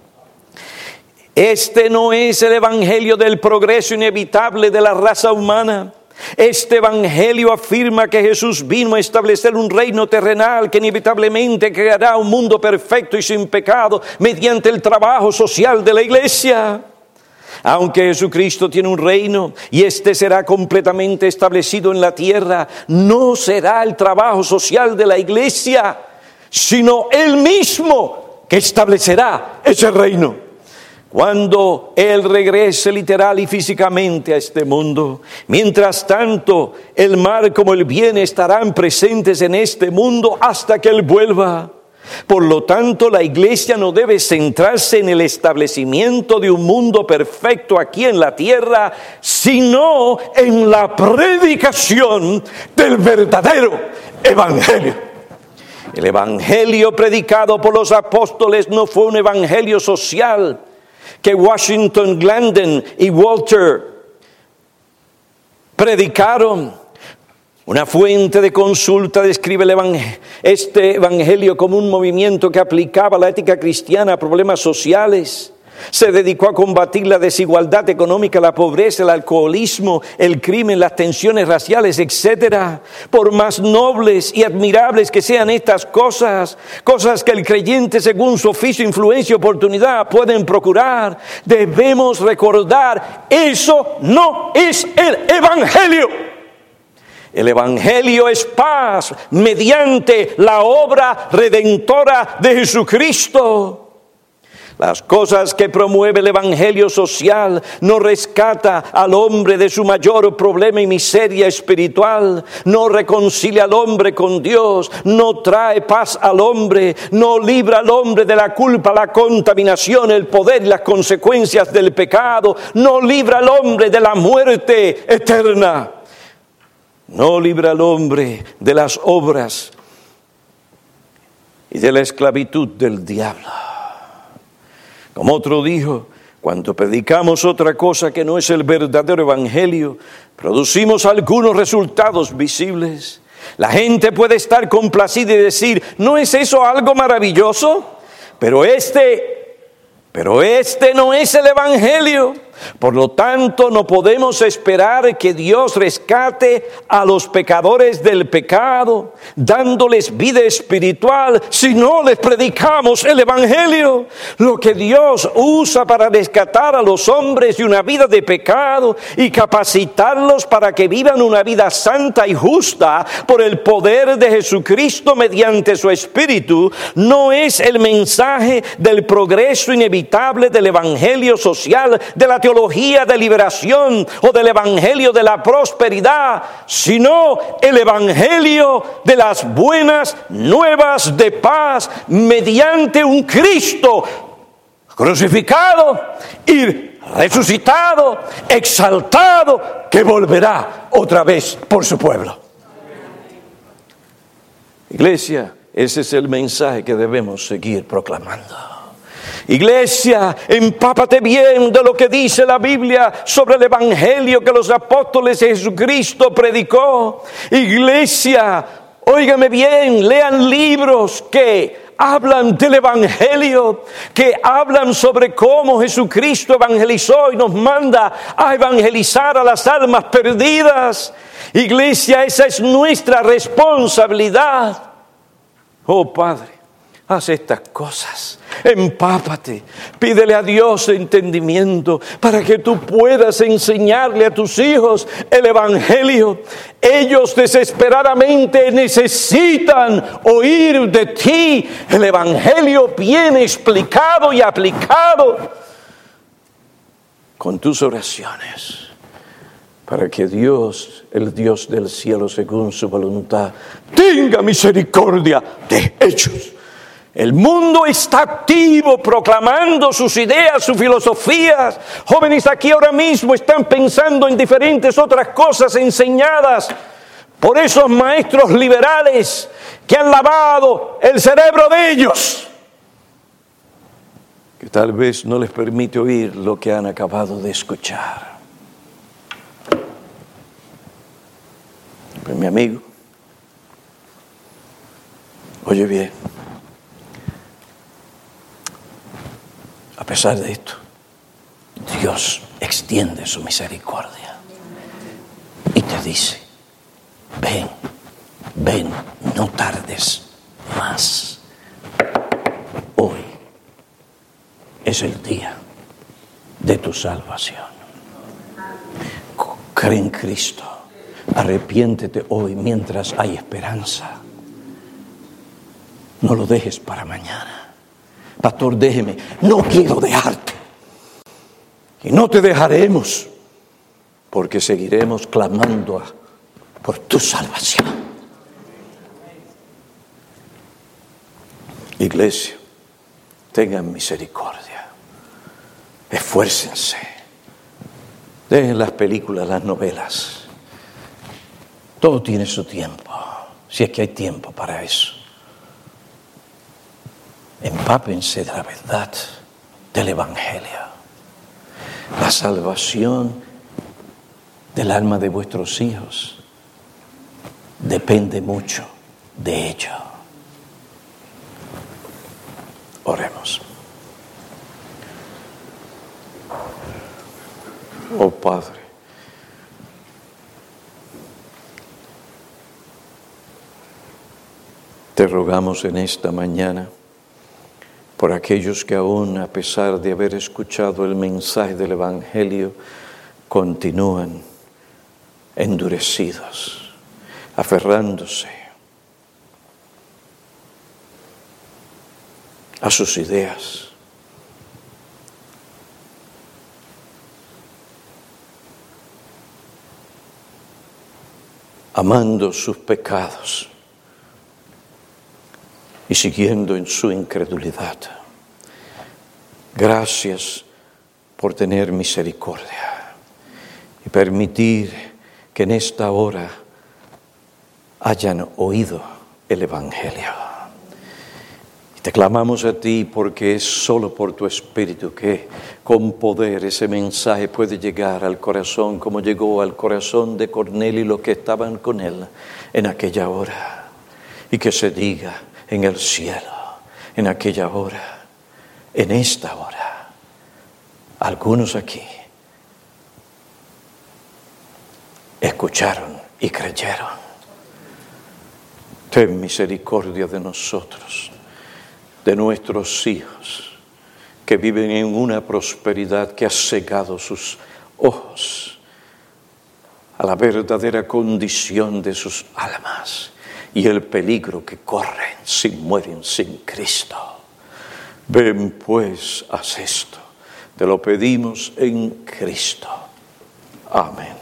Este no es el Evangelio del progreso inevitable de la raza humana. Este Evangelio afirma que Jesús vino a establecer un reino terrenal que inevitablemente creará un mundo perfecto y sin pecado mediante el trabajo social de la iglesia. Aunque Jesucristo tiene un reino y este será completamente establecido en la tierra, no será el trabajo social de la iglesia, sino Él mismo que establecerá ese reino. Cuando Él regrese literal y físicamente a este mundo, mientras tanto, el mal como el bien estarán presentes en este mundo hasta que Él vuelva. Por lo tanto, la iglesia no debe centrarse en el establecimiento de un mundo perfecto aquí en la tierra, sino en la predicación del verdadero Evangelio. El Evangelio predicado por los apóstoles no fue un evangelio social que Washington Glendon y Walter predicaron. Una fuente de consulta describe el evangel- este evangelio como un movimiento que aplicaba la ética cristiana a problemas sociales. Se dedicó a combatir la desigualdad económica, la pobreza, el alcoholismo, el crimen, las tensiones raciales, etcétera. Por más nobles y admirables que sean estas cosas, cosas que el creyente, según su oficio, influencia y oportunidad, pueden procurar, debemos recordar, eso no es el Evangelio. El Evangelio es paz mediante la obra redentora de Jesucristo. Las cosas que promueve el Evangelio social no rescata al hombre de su mayor problema y miseria espiritual, no reconcilia al hombre con Dios, no trae paz al hombre, no libra al hombre de la culpa, la contaminación, el poder y las consecuencias del pecado, no libra al hombre de la muerte eterna, no libra al hombre de las obras y de la esclavitud del diablo. Como otro dijo, cuando predicamos otra cosa que no es el verdadero evangelio, producimos algunos resultados visibles. La gente puede estar complacida y decir, ¿no es eso algo maravilloso? Pero este, pero este no es el evangelio. Por lo tanto, no podemos esperar que Dios rescate a los pecadores del pecado, dándoles vida espiritual, si no les predicamos el Evangelio. Lo que Dios usa para rescatar a los hombres de una vida de pecado y capacitarlos para que vivan una vida santa y justa por el poder de Jesucristo mediante su Espíritu, no es el mensaje del progreso inevitable del Evangelio social, de la teología de liberación o del evangelio de la prosperidad, sino el evangelio de las buenas nuevas de paz mediante un Cristo crucificado y resucitado, exaltado, que volverá otra vez por su pueblo. Iglesia, ese es el mensaje que debemos seguir proclamando. Iglesia, empápate bien de lo que dice la Biblia sobre el evangelio que los apóstoles de Jesucristo predicó. Iglesia, óigame bien, lean libros que hablan del evangelio, que hablan sobre cómo Jesucristo evangelizó y nos manda a evangelizar a las almas perdidas. Iglesia, esa es nuestra responsabilidad. Oh Padre, haz estas cosas, empápate, pídele a Dios entendimiento para que tú puedas enseñarle a tus hijos el evangelio. Ellos desesperadamente necesitan oír de ti el evangelio bien explicado y aplicado con tus oraciones, para que Dios, el Dios del cielo, según su voluntad, tenga misericordia de ellos. El mundo está activo proclamando sus ideas, sus filosofías. Jóvenes aquí ahora mismo están pensando en diferentes otras cosas enseñadas por esos maestros liberales que han lavado el cerebro de ellos, que tal vez no les permite oír lo que han acabado de escuchar. Pues mi amigo, oye bien. A pesar de esto, Dios extiende su misericordia y te dice, ven, ven, no tardes más. Hoy es el día de tu salvación. Cree en Cristo, arrepiéntete hoy mientras hay esperanza. No lo dejes para mañana. Pastor, déjeme, no quiero dejarte. Y no te dejaremos, porque seguiremos clamando a, por tu salvación. Iglesia, tengan misericordia. Esfuércense. Dejen las películas, las novelas. Todo tiene su tiempo, si es que hay tiempo para eso. Empápense de la verdad del evangelio. La salvación del alma de vuestros hijos depende mucho de ello. Oremos. Oh Padre, te rogamos en esta mañana por aquellos que aún, a pesar de haber escuchado el mensaje del Evangelio, continúan endurecidos, aferrándose a sus ideas. Amando sus pecados y siguiendo en su incredulidad. Gracias por tener misericordia y permitir que en esta hora hayan oído el Evangelio. Y te clamamos a ti porque es solo por tu Espíritu que con poder ese mensaje puede llegar al corazón como llegó al corazón de Cornelio y los que estaban con él en aquella hora. Y que se diga en el cielo, en aquella hora, en esta hora, algunos aquí escucharon y creyeron. Ten misericordia de nosotros, de nuestros hijos, que viven en una prosperidad que ha cegado sus ojos a la verdadera condición de sus almas y el peligro que corren si mueren sin Cristo. Ven pues, haz esto. Te lo pedimos en Cristo. Amén.